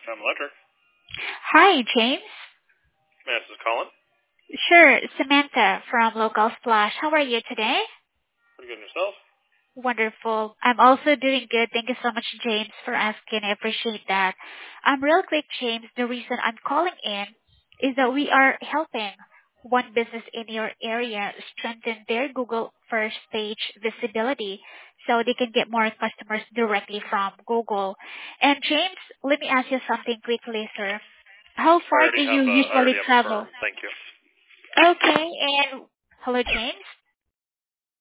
Tom Electric. Hi, James. This is Colin. Sure, Samantha from Local Splash. How are you today? Pretty good in yourself? Wonderful. I'm also doing good. Thank you so much, James, for asking. I appreciate that. Real quick, James, the reason I'm calling in is that we are helping one business in your area strengthen their Google first page visibility so they can get more customers directly from Google. And James, let me ask you something quickly, sir. How I far do already you have usually a travel? firm. Thank you. Okay, and hello, James.